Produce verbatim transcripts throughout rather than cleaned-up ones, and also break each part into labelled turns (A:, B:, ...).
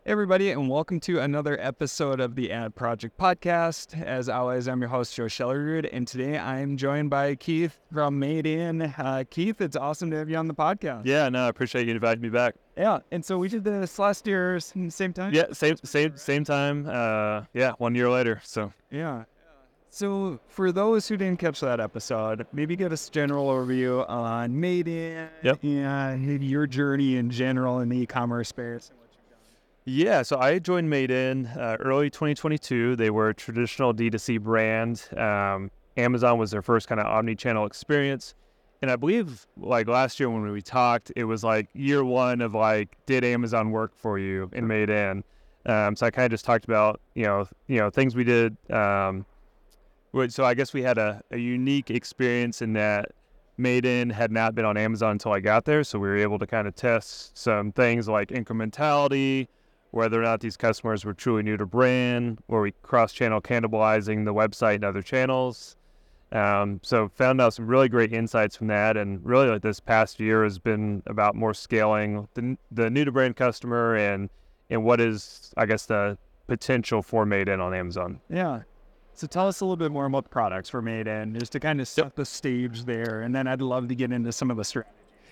A: everybody, and welcome to another episode of the Ad Project Podcast. As always, I'm your host, Joe Schellerud, and today I'm joined by Keith from Made In. Uh, Keith, it's awesome to have you on the podcast.
B: Yeah, no, I appreciate you inviting me back.
A: Yeah, and so we did this last year at the same time?
B: Yeah, same same same time. Uh, yeah, one year later. So
A: yeah. So for those who didn't catch that episode, maybe give us a general overview on Made In
B: Yep.
A: and your journey in general in the e-commerce space.
B: yeah, so I joined Made In uh, early twenty twenty-two. They were a traditional D two C brand. Um, Amazon was their first kind of omni-channel experience. And I believe like last year when we talked, it was like year one of like, did Amazon work for you in Made In? Um, so I kind of just talked about, you know, you know, things we did. Um, so I guess we had a, a unique experience in that Made In had not been on Amazon until I got there. So we were able to kind of test some things like incrementality, whether or not these customers were truly new to brand, or we cross-channel cannibalizing the website and other channels. Um, so found out some really great insights from that, and really like this past year has been about more scaling the the new to brand customer and and what is, I guess, the potential for Made In on Amazon.
A: Yeah. So tell us a little bit more about products for Made In, just to kind of set the stage there, and then I'd love to get into some of the strategies.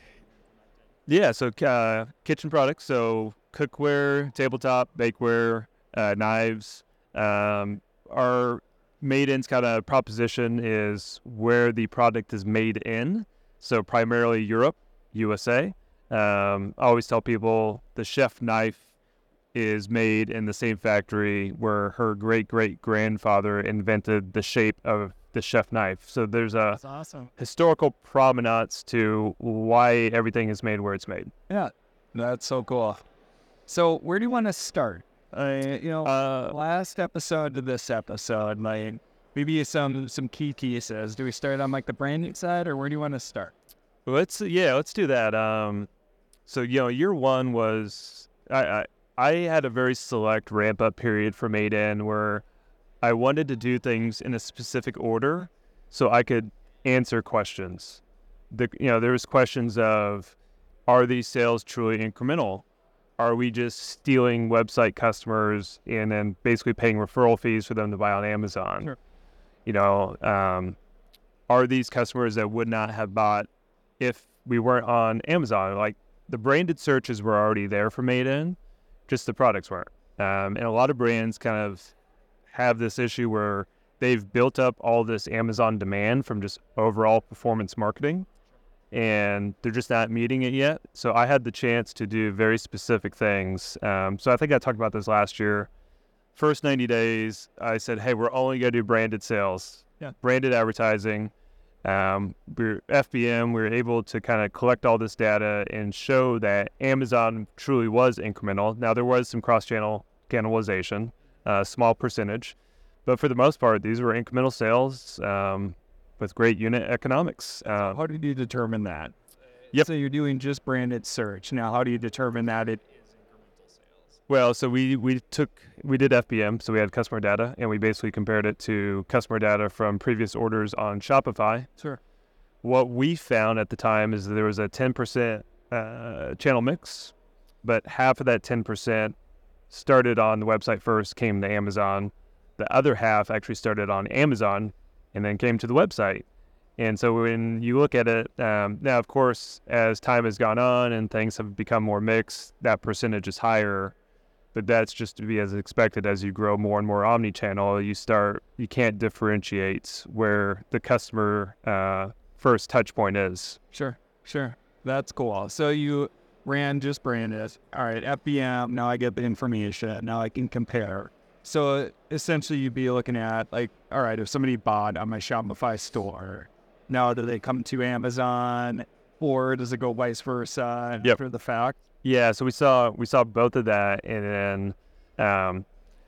B: Yeah, so uh, kitchen products, so cookware, tabletop, bakeware, uh, knives. Um, our Made In's kind of proposition is where the product is made in, so primarily Europe, U S A. Um, I always tell people the chef knife is made in the same factory where her great-great-grandfather invented the shape of the chef knife. So there's a
A: That's awesome.
B: historical provenance to why everything is made where it's made.
A: Yeah, that's so cool. So where do you want to start? Uh, you know,
B: Uh,
A: last episode to this episode, like maybe some some key pieces. Do we start on like the branding side, or where do you want to start?
B: let's yeah, let's do that. Um, so you know, year one was I I, I had a very select ramp up period for Made In where I wanted to do things in a specific order so I could answer questions. The you know, there was questions of, are these sales truly incremental? Are we just stealing website customers and then basically paying referral fees for them to buy on Amazon?
A: Sure.
B: You know, um, are these customers that would not have bought if we weren't on Amazon? Like the branded searches were already there for Made In, just the products weren't. Um, and a lot of brands kind of have this issue where they've built up all this Amazon demand from just overall performance marketing, and they're just not meeting it yet. So I had the chance to do very specific things. Um, so I think I talked about this last year. First ninety days, I said, hey, we're only going to do branded sales,
A: Yeah.
B: branded advertising. Um, we're F B M, we were able to kind of collect all this data and show that Amazon truly was incremental. Now, there was some cross-channel cannibalization, a small percentage, but for the most part, these were incremental sales um, with great unit economics. Uh,
A: How did you determine that?
B: Yep.
A: So you're doing just branded search. Now, how do you determine that it is incremental sales?
B: Well, so we, we took, we did F B M, so we had customer data, and we basically compared it to customer data from previous orders on Shopify.
A: Sure.
B: What we found at the time is that there was a ten percent uh, channel mix, but half of that ten percent started on the website first, came to Amazon. The other half actually started on Amazon and then came to the website. And so when you look at it, um, now, of course, as time has gone on and things have become more mixed, that percentage is higher. But that's just to be as expected. As you grow more and more omni-channel, you start, you can't differentiate where the customer uh, first touch point is.
A: Sure, sure. That's cool. So you ran just branded. All right, F B M, now I get the information. Now I can compare. So essentially you'd be looking at like, all right, if somebody bought on my Shopify store, now do they come to Amazon, or does it go vice versa
B: Yep.
A: after the fact?
B: Yeah, so we saw we saw both of that, and then um,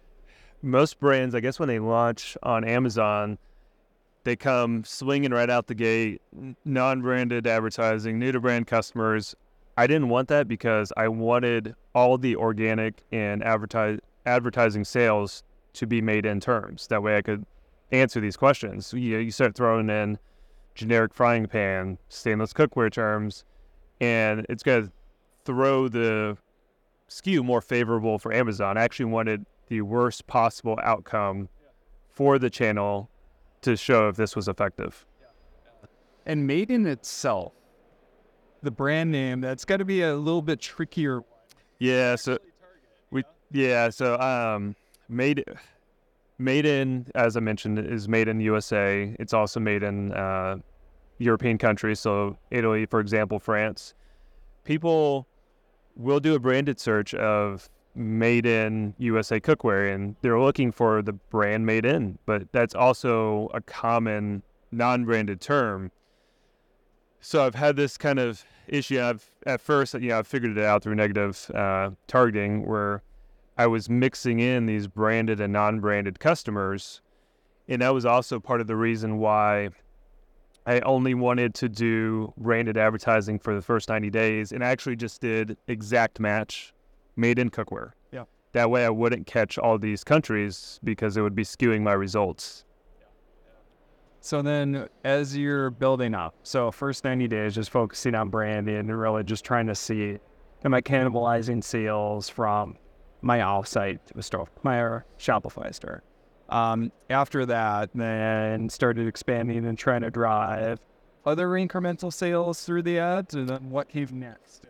B: most brands, I guess, when they launch on Amazon, they come swinging right out the gate, non-branded advertising, new-to-brand customers. I didn't want that because I wanted all the organic and advertise, advertising sales to be Made In terms. That way I could answer these questions. You know, you start throwing in generic frying pan, stainless cookware terms, and it's going to throw the skew more favorable for Amazon. I actually wanted the worst possible outcome for the channel to show if this was effective.
A: And Maiden itself, the brand name, that's got to be a little bit trickier.
B: Yeah, so we yeah, so um made made in, as I mentioned, is made in U S A. It's also made in uh, European countries, so Italy, for example, France. People will do a branded search of made in U S A cookware, and they're looking for the brand made in, but that's also a common non-branded term. So I've had this kind of issue. I've at first, you know, I figured it out through negative uh, targeting, where I was mixing in these branded and non-branded customers, and that was also part of the reason why I only wanted to do branded advertising for the first ninety days, and I actually just did exact match made in cookware.
A: Yeah.
B: That way I wouldn't catch all these countries because it would be skewing my results.
A: So then as you're building up, so first ninety days, just focusing on branding and really just trying to see, am I cannibalizing sales from my offsite to a store, my Shopify store? Um, after that, then started expanding and trying to drive other incremental sales through the ads, and then what came next?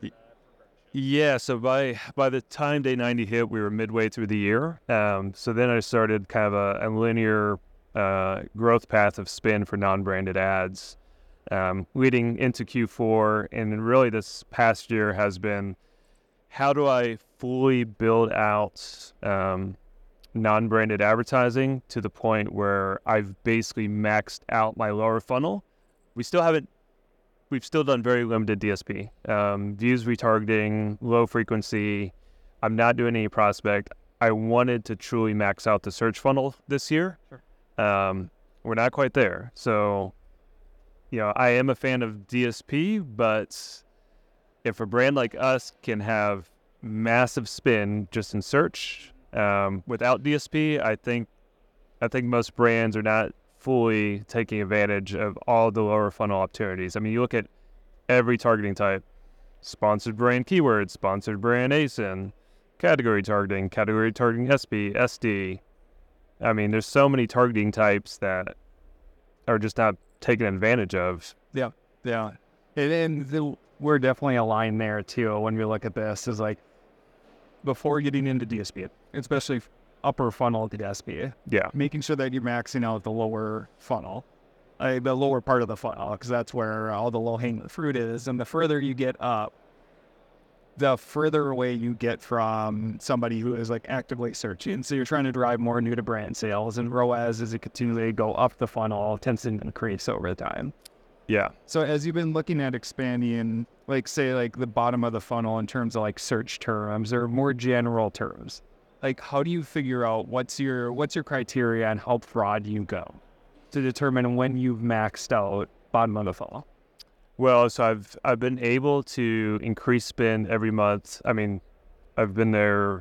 B: Yeah, so by by the time day ninety hit, we were midway through the year. Um, so then I started kind of a, a linear uh, growth path of spend for non-branded ads, um, leading into Q four. And really this past year has been, how do I fully build out um, non-branded advertising to the point where I've basically maxed out my lower funnel? We still haven't We've still done very limited D S P, um, views retargeting, low frequency. I'm not doing any prospect. I wanted to truly max out the search funnel this year.
A: Sure.
B: Um, we're not quite there. So, you know, I am a fan of D S P, but if a brand like us can have massive spin just in search um, without D S P, I think I think most brands are not fully taking advantage of all the lower funnel opportunities. I mean, you look at every targeting type: sponsored brand keywords, sponsored brand A S I N, category targeting, category targeting S B, S D. I mean, there's so many targeting types that are just not taken advantage of.
A: Yeah, yeah. And, and the, we're definitely aligned there too when we look at this, is like before getting into D S P, especially upper funnel D S P,
B: Yeah.
A: making sure that you're maxing out the lower funnel, uh, the lower part of the funnel, because that's where all the low-hanging fruit is. And the further you get up, the further away you get from somebody who is like actively searching. So you're trying to drive more new to brand sales, and R O A S, as it continually go up the funnel, tends to increase over time.
B: Yeah.
A: So as you've been looking at expanding, like say like the bottom of the funnel in terms of like search terms or more general terms, like how do you figure out what's your what's your criteria on how broad you go to determine when you've maxed out bottom of the funnel?
B: Well, so I've I've been able to increase spend every month. I mean, I've been there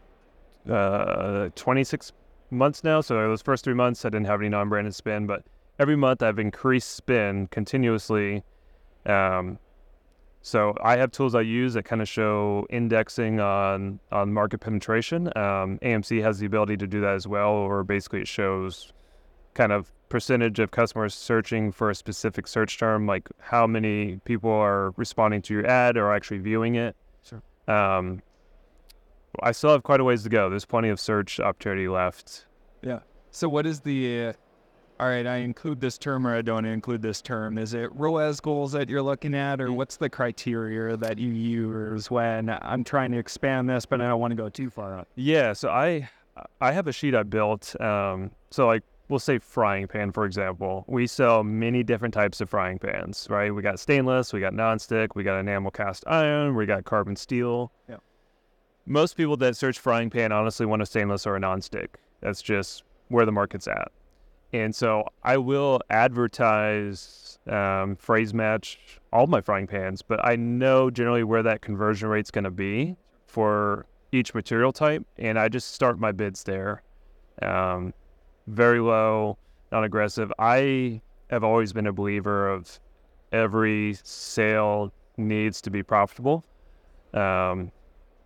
B: uh, twenty-six months now. So those first three months I didn't have any non-branded spend, but every month I've increased spend continuously. Um, so I have tools I use that kind of show indexing on on market penetration. Um, A M C has the ability to do that as well, or basically it shows kind of percentage of customers searching for a specific search term, like how many people are responding to your ad or actually viewing it.
A: Sure.
B: Um, I still have quite a ways to go. There's plenty of search opportunity left.
A: Yeah. So what is the, uh, all right, I include this term or I don't include this term. Is it R O A S goals that you're looking at, or what's the criteria that you use when I'm trying to expand this, but I don't want to go too far up?
B: Yeah, so I I have a sheet I built. Um, so like, we'll say frying pan, for example. We sell many different types of frying pans, right? We got stainless, we got nonstick, we got enamel cast iron, we got carbon steel.
A: Yeah.
B: Most people that search frying pan honestly want a stainless or a nonstick. That's just where the market's at. And so I will advertise, um, phrase match all my frying pans, but I know generally where that conversion rate's going to be for each material type, and I just start my bids there. Um, very low, non-aggressive. I have always been a believer of every sale needs to be profitable. Um,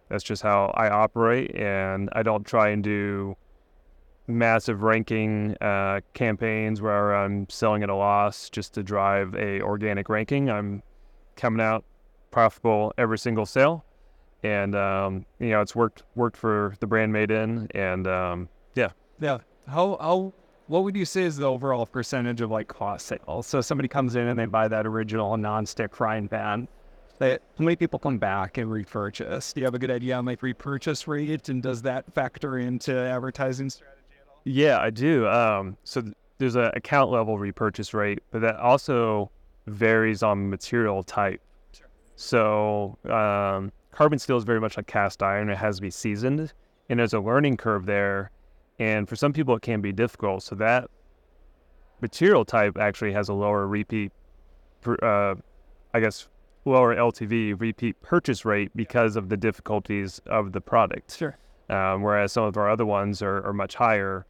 B: That's just how I operate, and I don't try and do massive ranking uh, campaigns where I'm selling at a loss just to drive a organic ranking. I'm coming out profitable every single sale, and um, you know, it's worked worked for the brand Made In, and um, yeah.
A: Yeah. How how what would you say is the overall percentage of like cost sales? So somebody comes in and they buy that original non-stick frying pan. They, how many people come back and repurchase? Do you have a good idea on like repurchase rate, and does that factor into advertising strategy at all?
B: Yeah, I do. Um, so th- there's a account level repurchase rate, but that also varies on material type.
A: Sure.
B: So um, carbon steel is very much like cast iron. It has to be seasoned, and there's a learning curve there. And for some people, it can be difficult. So that material type actually has a lower repeat, per- uh, I guess, lower L T V, repeat purchase rate, because of the difficulties of the product.
A: Sure.
B: Um, whereas some of our other ones are, are much higher.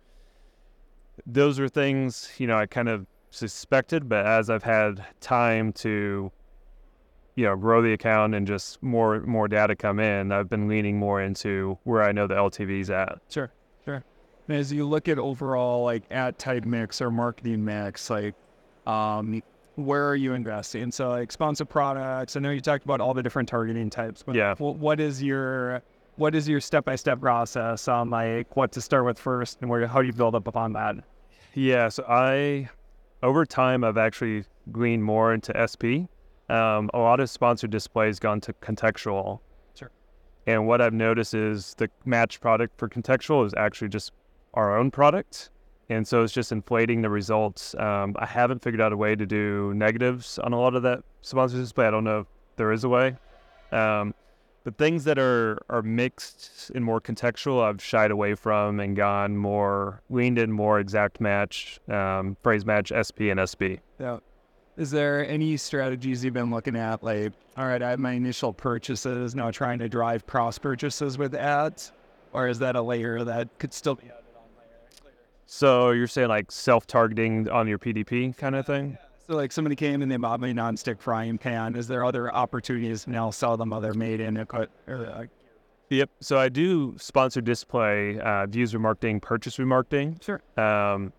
B: Those are things, you know, I kind of suspected, but as I've had time to, you know, grow the account and just more more data come in, I've been leaning more into where I know the L T V's at.
A: Sure. Sure. And as you look at overall like ad type mix or marketing mix, like um, where are you investing? So like sponsored products. I know you talked about all the different targeting types, but
B: Yeah.
A: wh- what is your what is your step by step process on like what to start with first, and where how do you build up upon that?
B: Yeah, so I, over time, I've actually gleaned more into S P. Um, a lot of sponsored displays gone to contextual.
A: Sure.
B: And what I've noticed is the match product for contextual is actually just our own product. And so it's just inflating the results. Um, I haven't figured out a way to do negatives on a lot of that sponsored display. I don't know if there is a way. Um, but things that are, are mixed and more contextual, I've shied away from and gone more, leaned in more exact match, um, phrase match, S P and S B.
A: Yeah. Is there any strategies you've been looking at? Like, all right, I have my initial purchases, now trying to drive cross purchases with ads, or is that a layer that could still be added on later?
B: So you're saying like self-targeting on your P D P kind of thing?
A: So like somebody came and they bought my non-stick frying pan. Is there other opportunities to now sell them other made in equipment? Uh,
B: Yep. So I do sponsored display, uh, views remarketing, purchase remarketing.
A: sure.
B: Um,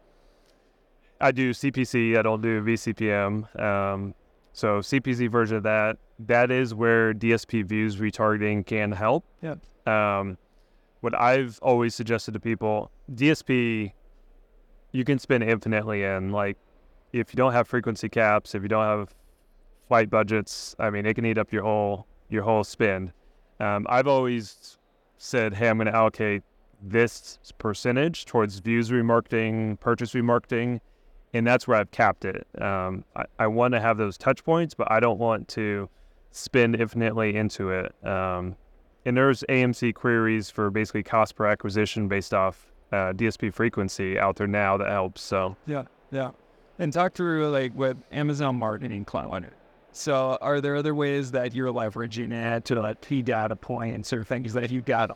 B: I do C P C. I don't do V C P M. Um, so C P C version of that. That is where D S P views retargeting can help.
A: Yeah.
B: Um, what I've always suggested to people, D S P, you can spend infinitely in. Like, if you don't have frequency caps, if you don't have flight budgets, I mean, it can eat up your whole your whole spend. Um, I've always said, hey, I'm going to allocate this percentage towards views remarketing, purchase remarketing, and that's where I've capped it. Um, I, I want to have those touch points, but I don't want to spend infinitely into it. Um, and there's A M C queries for basically cost per acquisition based off uh, D S P frequency out there now that helps. So
A: Yeah. Yeah. And talk through like with Amazon Marketing Cloud. So are there other ways that you're leveraging it to like key data points or things that you got?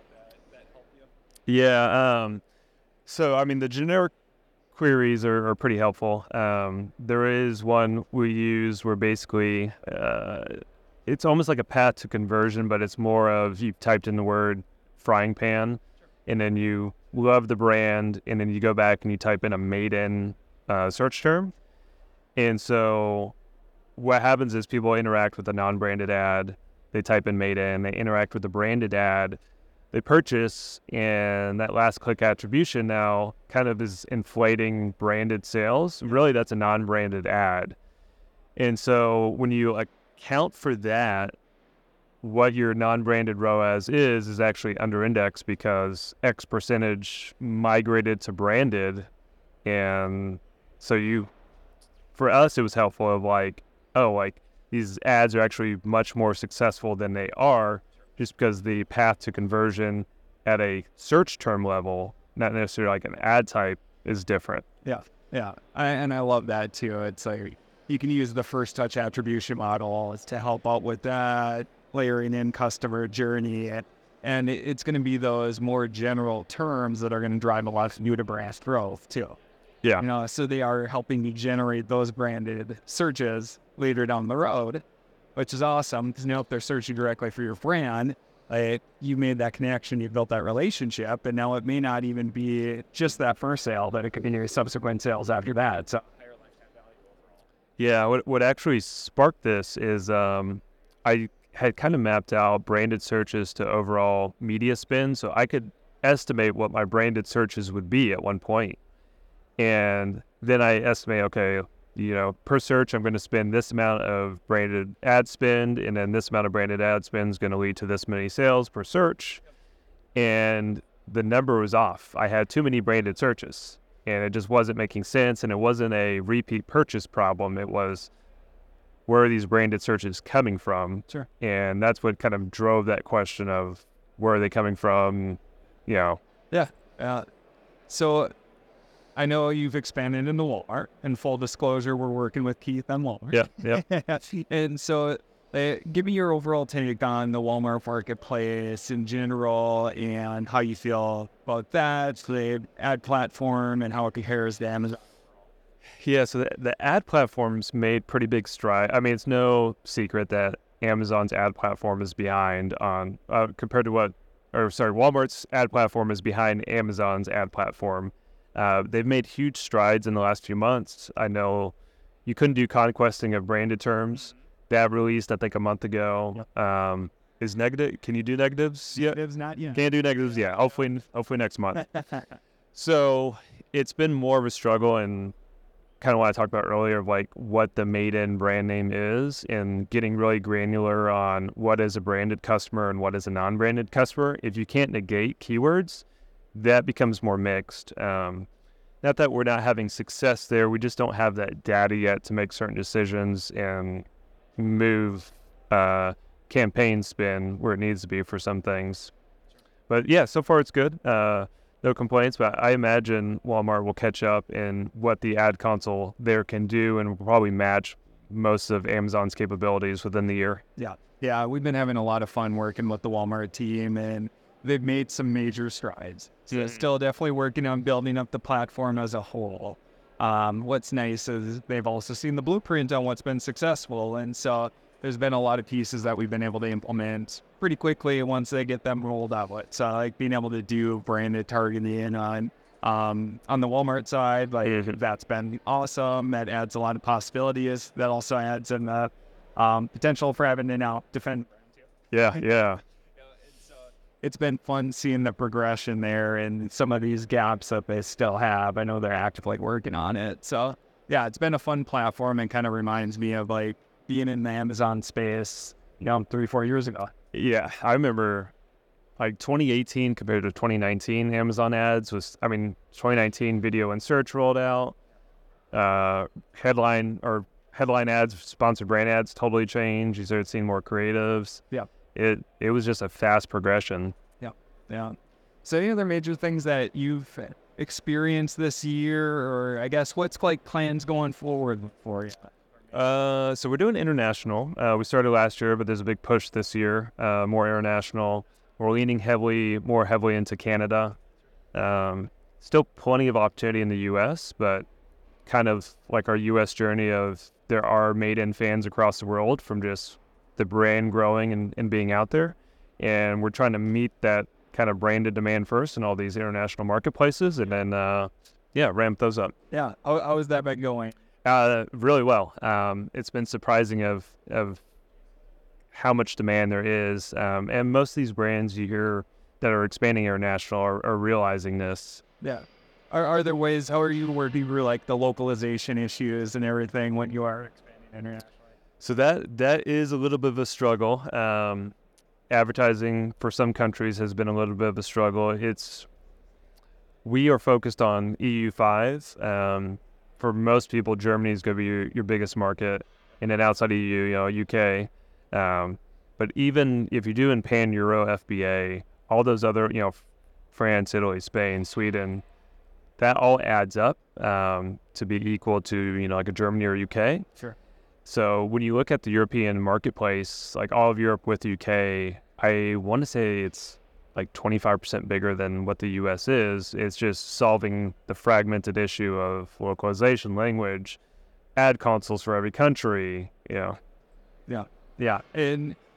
B: yeah, um, so I mean the generic queries are, are pretty helpful. Um, there is one we use where basically uh, it's almost like a path to conversion, but it's more of you've typed in the word frying pan, and then you love the brand, and then you go back and you type in a made in uh, search term. And so what happens is people interact with the non-branded ad, they type in made in, they interact with the branded ad, they purchase, and that last click attribution now kind of is inflating branded sales. Really, that's a non-branded ad. And so when you account for that, what your non-branded R O A S is, is actually under index because X percentage migrated to branded. And so you, for us, it was helpful of like, oh, like these ads are actually much more successful than they are just because the path to conversion at a search term level, not necessarily like an ad type, is different.
A: Yeah. Yeah. I, and I love that too. It's like you can use the first touch attribution model to help out with that, layering in customer journey. And, and it, it's going to be those more general terms that are going to drive a lot of new to brand growth too.
B: Yeah.
A: You know, so they are helping you generate those branded searches later down the road, which is awesome because now if they're searching directly for your brand, like you made that connection, you built that relationship, and now it may not even be just that first sale, but it could be your subsequent sales after that. So
B: Yeah, what what actually sparked this is um, I had kind of mapped out branded searches to overall media spend, so I could estimate what my branded searches would be at one point. And then I estimate, okay, you know, per search, I'm going to spend this amount of branded ad spend, and then this amount of branded ad spend is going to lead to this many sales per search. And the number was off. I had too many branded searches, and it just wasn't making sense. And it wasn't a repeat purchase problem. It was, where are these branded searches coming from?
A: Sure.
B: And that's what kind of drove that question of where are they coming from? You know.
A: Yeah. Uh, so I know you've expanded into Walmart. In full disclosure, we're working with Keith on Walmart.
B: Yeah, yeah.
A: And so uh, give me your overall take on the Walmart marketplace in general and how you feel about that, the ad platform, and how it compares to Amazon.
B: Yeah, so the, the ad platform's made pretty big stride. I mean, it's no secret that Amazon's ad platform is behind on, uh, compared to what, or sorry, Walmart's ad platform is behind Amazon's ad platform. Uh, they've made huge strides in the last few months. I know you couldn't do conquesting of branded terms. That released, I think, a month ago. Yep. Um, is negative? Can you do negatives yet?
A: Negatives not yet.
B: Can't do negatives yet. Hopefully, hopefully next month. So it's been more of a struggle, and kind of what I talked about earlier of like what the Made In brand name is, and getting really granular on what is a branded customer and what is a non-branded customer. If you can't negate keywords, that becomes more mixed. Um, not that we're not having success there, we just don't have that data yet to make certain decisions and move uh, campaign spin where it needs to be for some things. But yeah, so far it's good. Uh, no complaints, but I imagine Walmart will catch up in what the ad console there can do, and will probably match most of Amazon's capabilities within the year.
A: Yeah. Yeah, we've been having a lot of fun working with the Walmart team, and they've made some major strides. So
B: Mm-hmm.
A: still definitely working on building up the platform as a whole. Um, what's nice is they've also seen the blueprint on what's been successful. And so there's been a lot of pieces that we've been able to implement pretty quickly once they get them rolled out. So like being able to do branded targeting on um, on the Walmart side, like
B: Mm-hmm.
A: that's been awesome. That adds a lot of possibilities. That also adds in the um, potential for having to now defend.
B: Yeah, yeah.
A: It's been fun seeing the progression there and some of these gaps that they still have. I know they're actively working on it. So yeah, it's been a fun platform, and kind of reminds me of like being in the Amazon space, you know, three, four years ago.
B: Yeah, I remember like twenty eighteen compared to twenty nineteen Amazon ads was, I mean, twenty nineteen video and search rolled out. Uh, headline or headline ads, sponsored brand ads totally changed. You started seeing more creatives.
A: Yeah.
B: It it was just a fast progression.
A: Yeah. So any other major things that you've experienced this year, or I guess what's like plans going forward for you?
B: Uh, so we're doing international. Uh, we started last year, but there's a big push this year, uh, more international. We're leaning heavily, more heavily into Canada. Um, still plenty of opportunity in the U S, but kind of like our U S journey of there are Made In fans across the world from just the brand growing and, and being out there. And we're trying to meet that kind of branded demand first in all these international marketplaces, and then, uh, yeah, ramp those up.
A: Yeah. How, how has that been going?
B: Uh, really well. Um, it's been surprising of of how much demand there is, um, and most of these brands you hear that are expanding international are, are realizing this.
A: Yeah. Are, are there ways, how are you working through like the localization issues and everything when you are expanding internationally?
B: So that that is a little bit of a struggle. Um, advertising for some countries has been a little bit of a struggle. It's we are focused on E U five. Um, for most people, Germany is going to be your, your biggest market, and then outside E U, you know, U K. Um, but even if you do in pan-Euro F B A, all those other, you know, France, Italy, Spain, Sweden, that all adds up um, to be equal to, you know, like a Germany or U K.
A: Sure.
B: So when you look at the European marketplace, like all of Europe with the U K, I want to say it's like twenty-five percent bigger than what the U S is. It's just solving the fragmented issue of localization, language, ad consoles for every country, you know.
A: Yeah. Yeah. And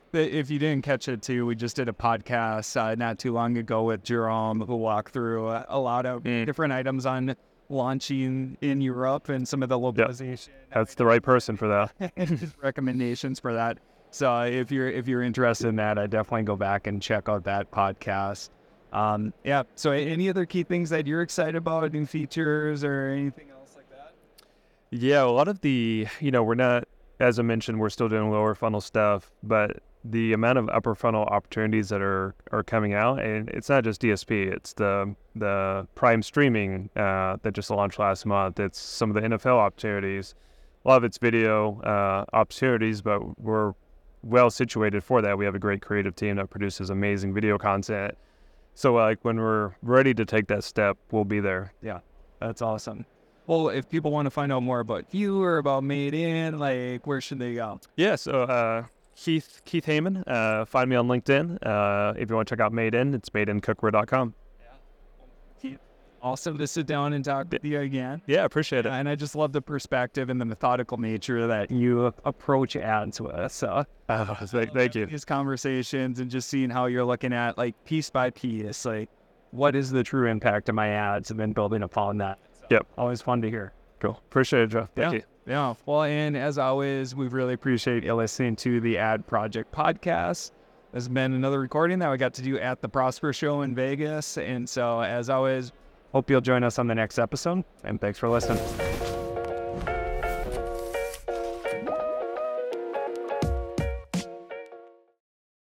A: if you didn't catch it too, we just did a podcast uh, not too long ago with Jerome, who walked through a, a lot of
B: Mm.
A: different items on launching in Europe and some of the localization.
B: That's the right person for that.
A: His recommendations for that. So uh, if you're if you're interested in that, I definitely go back and check out that podcast. Um, yeah. So any other key things that you're excited about, new features or anything else like that?
B: Yeah, a lot of the, you know, we're not, as I mentioned, we're still doing lower funnel stuff, but the amount of upper funnel opportunities that are, are coming out, and it's not just D S P, it's the the Prime streaming uh, that just launched last month. It's some of the N F L opportunities. A lot of it's video uh, opportunities, but we're well situated for that. We have a great creative team that produces amazing video content. So like when we're ready to take that step, we'll be there.
A: Yeah, that's awesome. Well, if people want to find out more about you or about Made In, like where should they go?
B: Yeah, so uh, Keith Keith Heyman, uh, find me on LinkedIn. Uh, if you want to check out Made In, it's made in cookware dot com.
A: Awesome to sit down and talk with you again.
B: Yeah, appreciate it.
A: And I just love the perspective and the methodical nature that you approach ads with. So
B: Oh, thank, thank you.
A: these conversations and just seeing how you're looking at like piece by piece, like what is the true impact of my ads and then building upon that. So,
B: Yep.
A: always fun to hear.
B: Cool. Appreciate it, Joe. Thank
A: yeah.
B: you.
A: Yeah. Well, and as always, we really appreciate you listening to the Ad Project podcast. This has been another recording that we got to do at the Prosper Show in Vegas. And so, as always, hope you'll join us on the next episode. And thanks for listening.